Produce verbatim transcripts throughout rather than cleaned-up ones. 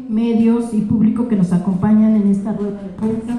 medios y público que nos acompañan en esta rueda de prensa.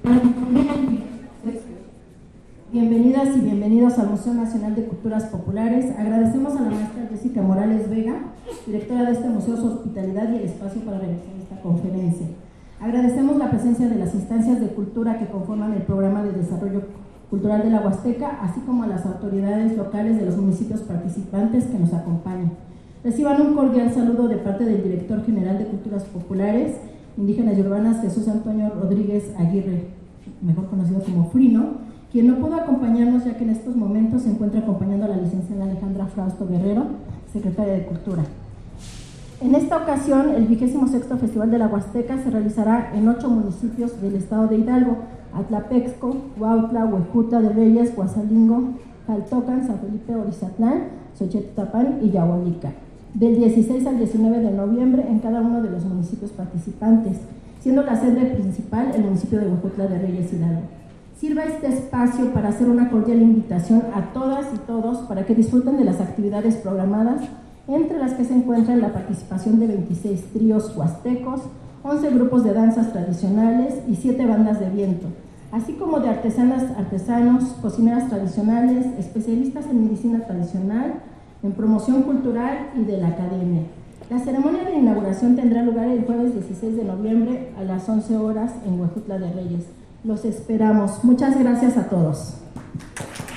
Bienvenidas y bienvenidos al Museo Nacional de Culturas Populares. Agradecemos a la maestra Jessica Morales Vega, directora de este museo, su hospitalidad y el espacio para realizar esta conferencia. Agradecemos la presencia de las instancias de cultura que conforman el Programa de Desarrollo Cultural de la Huasteca, así como a las autoridades locales de los municipios participantes que nos acompañan. Reciban un cordial saludo de parte del Director General de Culturas Populares, Indígenas y Urbanas, Jesús Antonio Rodríguez Aguirre, mejor conocido como Frino, quien no pudo acompañarnos ya que en estos momentos se encuentra acompañando a la licenciada Alejandra Frausto Guerrero, secretaria de Cultura. En esta ocasión, el vigésimo sexto Festival de la Huasteca se realizará en ocho municipios del estado de Hidalgo: Atlapexco, Huautla, Huejutla de Reyes, Guasalingo, Jaltocan, San Felipe, Orizatlán, Xochitepán y Yahualica, del dieciséis al diecinueve de noviembre en cada uno de los municipios participantes, siendo la sede principal el municipio de Huejutla de Reyes, Hidalgo. Sirva este espacio para hacer una cordial invitación a todas y todos para que disfruten de las actividades programadas, entre las que se encuentran la participación de veintiséis tríos huastecos, once grupos de danzas tradicionales y siete bandas de viento, así como de artesanas, artesanos, cocineras tradicionales, especialistas en medicina tradicional, en promoción cultural y de la academia. La ceremonia de inauguración tendrá lugar el jueves dieciséis de noviembre a las once horas en Huejutla de Reyes. Los esperamos. Muchas gracias a todos.